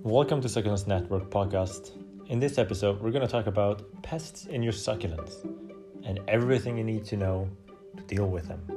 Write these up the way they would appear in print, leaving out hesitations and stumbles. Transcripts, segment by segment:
Welcome to Succulents Network podcast. In this episode, we're going to talk about pests in your succulents and everything you need to know to deal with them.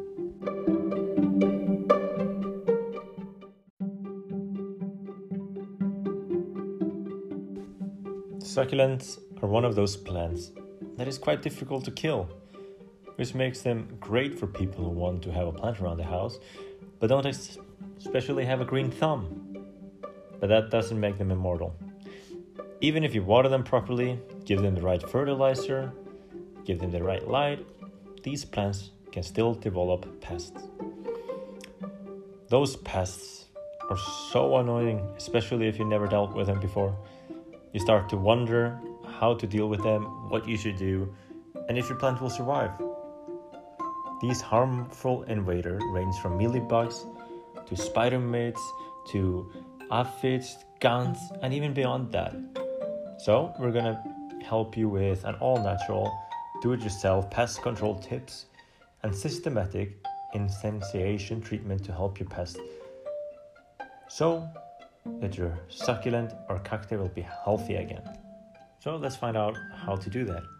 Succulents are one of those plants that is quite difficult to kill, which makes them great for people who want to have a plant around the house, but don't especially have a green thumb. But that doesn't make them immortal. Even if you water them properly, give them the right fertilizer, give them the right light, these plants can still develop pests. Those pests are so annoying, especially if you never dealt with them before. You start to wonder how to deal with them, what you should do, and if your plant will survive. These harmful invaders range from mealybugs to spider mites to aphids, gans, and even beyond that. So we're gonna help you with an all-natural, do-it-yourself pest control tips and systematic instantiation treatment to help your pest, so that your succulent or cacti will be healthy again. So let's find out how to do that.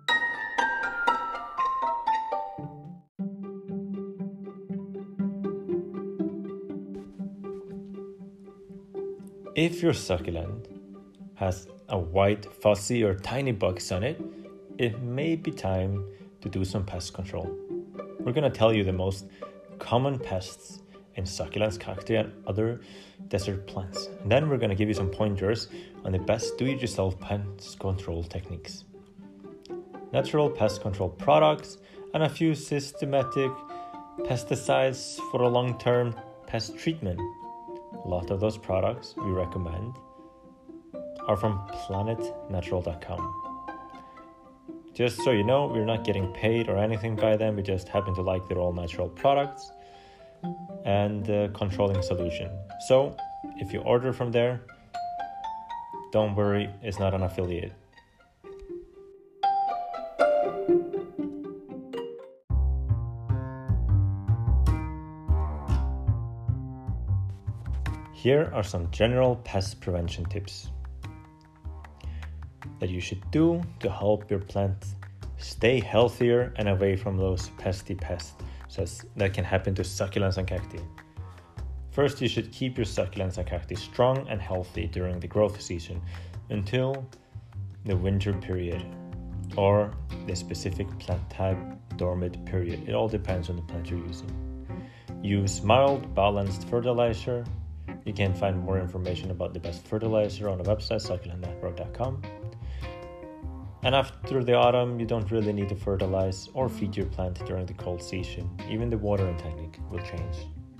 If your succulent has a white, fuzzy or tiny bugs on it, it may be time to do some pest control. We're going to tell you the most common pests in succulents, cacti and other desert plants. And then we're going to give you some pointers on the best do-it-yourself pest control techniques, natural pest control products, and a few systematic pesticides for a long-term pest treatment. A lot of those products we recommend are from planetnatural.com. Just so you know, we're not getting paid or anything by them. We just happen to like their all-natural products and controlling solution. So if you order from there, don't worry, it's not an affiliate. Here are some general pest prevention tips that you should do to help your plant stay healthier and away from those pesty pests that can happen to succulents and cacti. First, you should keep your succulents and cacti strong and healthy during the growth season until the winter period or the specific plant type dormant period. It all depends on the plant you're using. Use mild, balanced fertilizer. You can find more information about the best fertilizer on the website succulentnetwork.com. And after the autumn, you don't really need to fertilize or feed your plant during the cold season. Even the watering technique will change.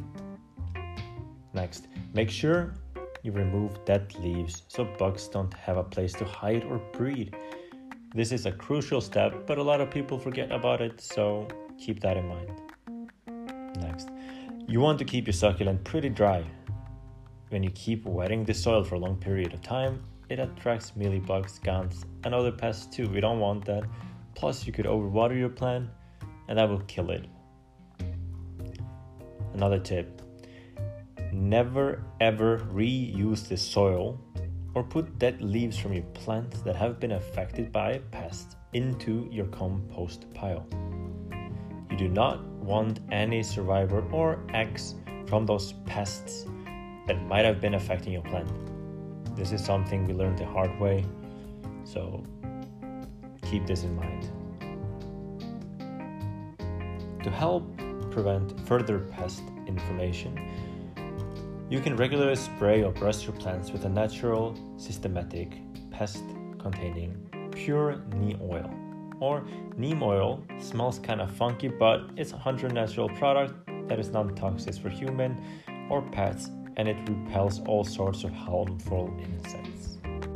Next, make sure you remove dead leaves so bugs don't have a place to hide or breed. This is a crucial step, but a lot of people forget about it, so keep that in mind. Next, you want to keep your succulent pretty dry. When you keep wetting the soil for a long period of time, it attracts mealybugs, gans, and other pests too. We don't want that. Plus, you could overwater your plant, and that will kill it. Another tip: never ever reuse the soil or put dead leaves from your plants that have been affected by pests into your compost pile. You do not want any survivor or eggs from those pests that might have been affecting your plant. This is something we learned the hard way, so keep this in mind. To help prevent further pest inflammation, you can regularly spray or brush your plants with a natural, systematic, pest-containing pure neem oil. Or neem oil smells kind of funky, but it's a 100% natural product that is non-toxic for human or pets, and it repels all sorts of harmful insects.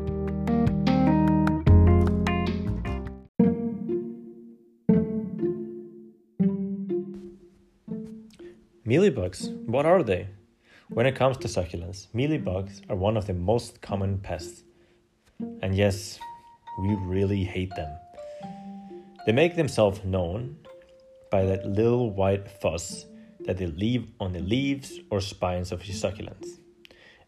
Mealybugs, what are they? When it comes to succulents, mealybugs are one of the most common pests. And yes, we really hate them. They make themselves known by that little white fuzz that they leave on the leaves or spines of your succulents.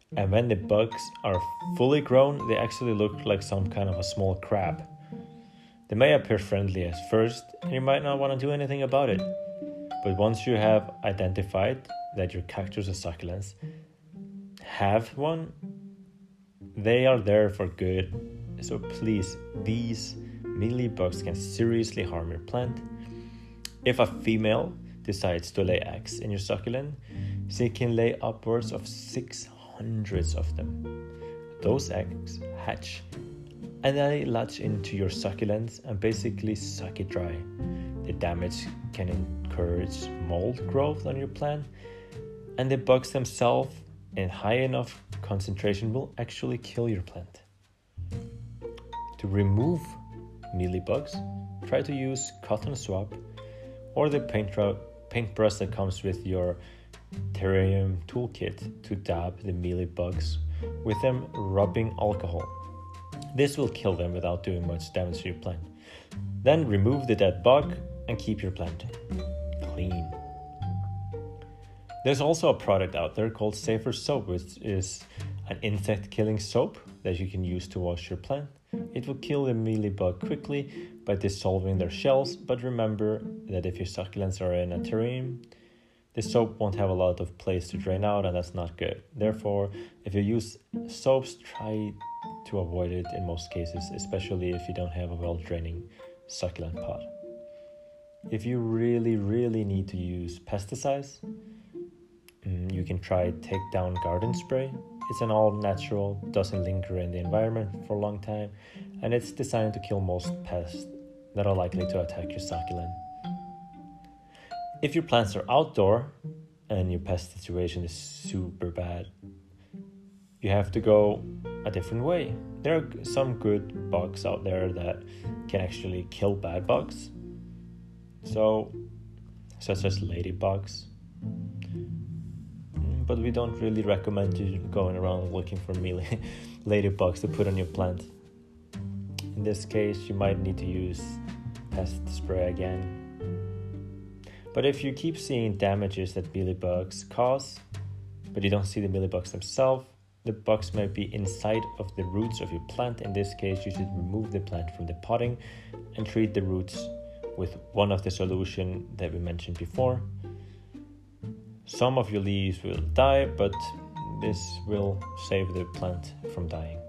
And when the bugs are fully grown, they actually look like some kind of a small crab. They may appear friendly at first, and you might not want to do anything about it. But once you have identified that your cactus or succulents have one, they are there for good. So please, these mealybugs can seriously harm your plant. If a female decides to lay eggs in your succulent, she can lay upwards of 600 of them. Those eggs hatch and they latch into your succulents and basically suck it dry. The damage can encourage mold growth on your plant, and the bugs themselves in high enough concentration will actually kill your plant. To remove mealybugs, try to use cotton swab or the paintbrush that comes with your terrarium toolkit to dab the mealybugs with them rubbing alcohol. This will kill them without doing much damage to your plant. Then remove the dead bug and keep your plant clean. There's also a product out there called Safer Soap, which is an insect-killing soap that you can use to wash your plant. It will kill the mealybug quickly by dissolving their shells, but remember that if your succulents are in a terrarium, the soap won't have a lot of place to drain out, and that's not good. Therefore, if you use soaps, try to avoid it in most cases, especially if you don't have a well-draining succulent pot. If you really need to use pesticides, you can try Take Down Garden Spray. It's an all-natural, doesn't linger in the environment for a long time, and it's designed to kill most pests that are likely to attack your succulent. If your plants are outdoor and your pest situation is super bad, you have to go a different way. There are some good bugs out there that can actually kill bad bugs, such as ladybugs. But we don't really recommend you going around looking for ladybugs to put on your plant. In this case, you might need to use pest spray again. But if you keep seeing damages that mealybugs cause, but you don't see the mealybugs themselves, the bugs might be inside of the roots of your plant. In this case, you should remove the plant from the potting and treat the roots with one of the solution that we mentioned before. Some of your leaves will die, but this will save the plant from dying.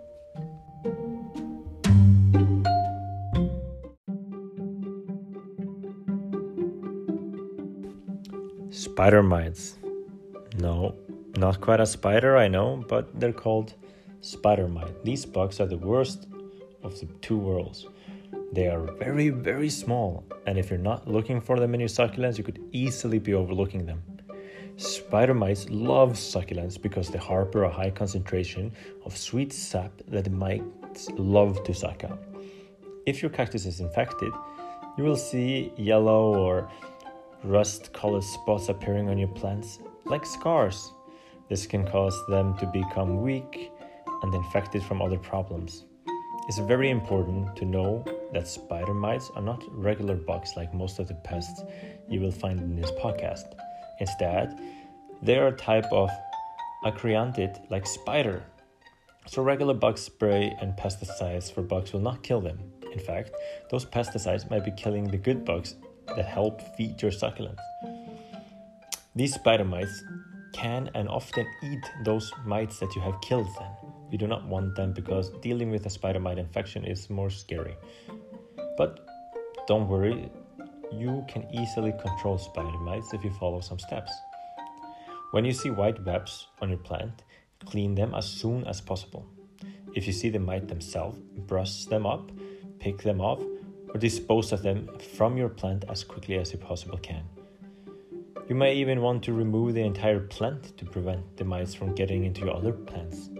Spider mites. No, not quite a spider, I know, but they're called spider mite. These bugs are the worst of the two worlds. They are very small, and if you're not looking for them in your succulents, you could easily be overlooking them. Spider mites love succulents because they harbor a high concentration of sweet sap that the mites love to suck out. If your cactus is infected, you will see yellow or rust-colored spots appearing on your plants, like scars. This can cause them to become weak and infected from other problems. It's very important to know that spider mites are not regular bugs like most of the pests you will find in this podcast. Instead, they are a type of acantharid like spider. So regular bug spray and pesticides for bugs will not kill them. In fact, those pesticides might be killing the good bugs that help feed your succulents. These spider mites can and often eat those mites that you have killed then. You do not want them because dealing with a spider mite infection is more scary. But don't worry, you can easily control spider mites if you follow some steps. When you see white webs on your plant, clean them as soon as possible. If you see the mite themselves, brush them up, pick them off, or dispose of them from your plant as quickly as you possibly can. You may even want to remove the entire plant to prevent the mites from getting into your other plants.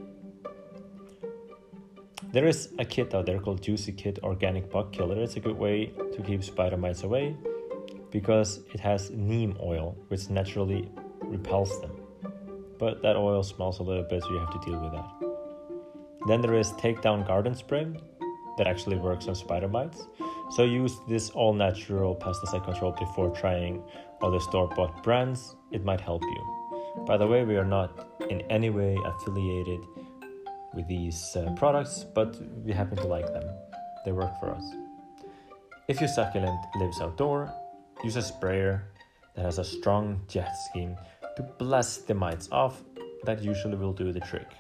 There is a kit out there called Juicy Kit Organic Bug Killer. It's a good way to keep spider mites away because it has neem oil, which naturally repels them. But that oil smells a little bit, so you have to deal with that. Then there is Take Down Garden Spray that actually works on spider mites. So use this all-natural pesticide control before trying other store-bought brands. It might help you. By the way, we are not in any way affiliated with these products, but we happen to like them. They work for us. If your succulent lives outdoor, use a sprayer that has a strong jet scheme to blast the mites off. That usually will do the trick.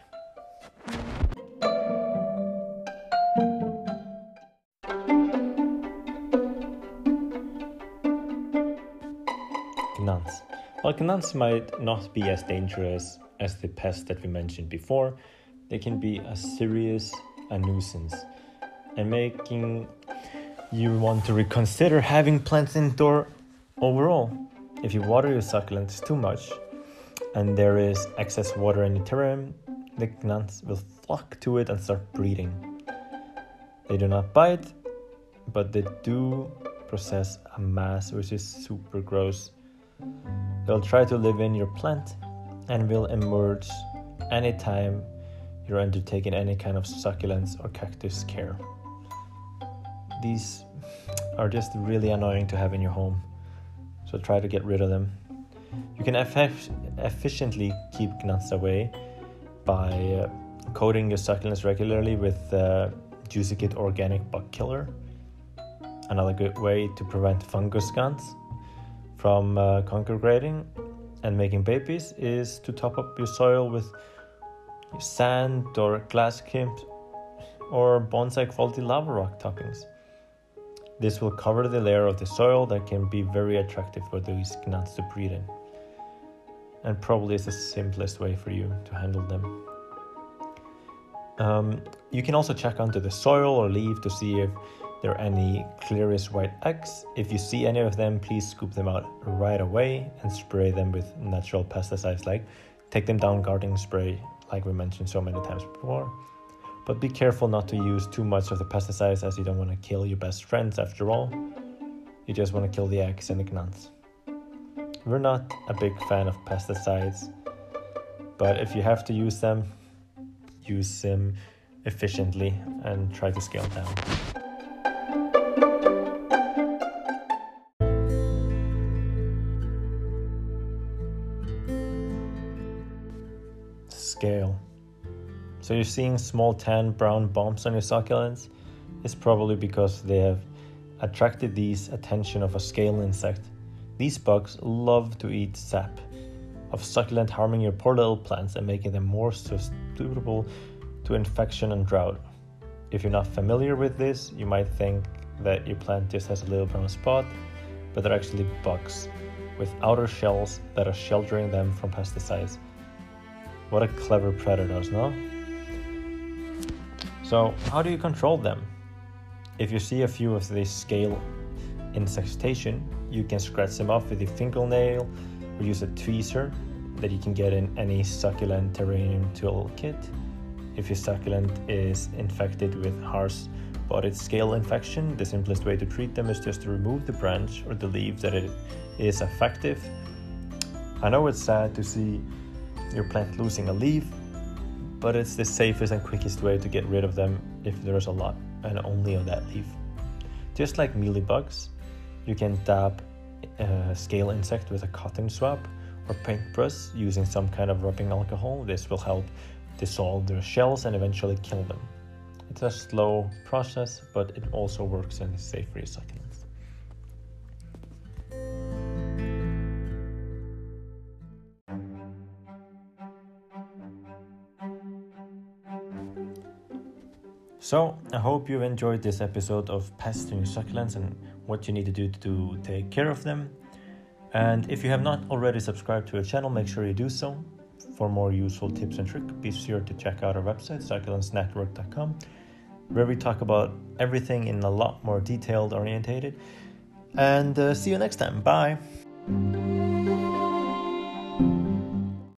Gnats. While gnats might not be as dangerous as the pest that we mentioned before, they can be a nuisance, and making you want to reconsider having plants indoor overall. If you water your succulents too much and there is excess water in the terrarium, the gnats will flock to it and start breeding. They do not bite, but they do process a mass, which is super gross. They'll try to live in your plant and will emerge anytime you're undertaking any kind of succulents or cactus care. These are just really annoying to have in your home, so try to get rid of them. You can efficiently keep gnats away by coating your succulents regularly with Juicy Kit Organic Bug Killer. Another good way to prevent fungus gnats from congregating and making babies is to top up your soil with sand or glass clips or bonsai quality lava rock toppings. This will cover the layer of the soil that can be very attractive for these gnats to breed in, and probably is the simplest way for you to handle them. You can also check onto the soil or leaf to see if there are any clearest white eggs. If you see any of them, please scoop them out right away and spray them with natural pesticides like Take Them Down gardening spray, like we mentioned so many times before. But be careful not to use too much of the pesticides, as you don't want to kill your best friends after all. You just want to kill the eggs and the gnats. We're not a big fan of pesticides, but if you have to use them efficiently and try to scale down. Scale. So you're seeing small tan brown bumps on your succulents. It's probably because they have attracted the attention of a scale insect. These bugs love to eat sap of succulent, harming your poor little plants and making them more susceptible to infection and drought. If you're not familiar with this, you might think that your plant just has a little brown spot, but they're actually bugs with outer shells that are sheltering them from pesticides. What a clever predators, no? So how do you control them? If you see a few of these scale infestation, you can scratch them off with your fingernail or use a tweezer that you can get in any succulent terrarium tool kit. If your succulent is infected with hard-spotted scale infection, the simplest way to treat them is just to remove the branch or the leaf that it is effective. I know it's sad to see your plant losing a leaf, but it's the safest and quickest way to get rid of them if there's a lot and only on that leaf. Just like mealybugs, you can dab a scale insect with a cotton swab or paintbrush using some kind of rubbing alcohol. This will help dissolve their shells and eventually kill them. It's a slow process, but it also works and is safe for your succulents. So, I hope you've enjoyed this episode of pests in your succulents and what you need to do to take care of them. And if you have not already subscribed to our channel, make sure you do so. For more useful tips and tricks, be sure to check out our website, succulentsnetwork.com, where we talk about everything in a lot more detailed orientated. And see you next time. Bye!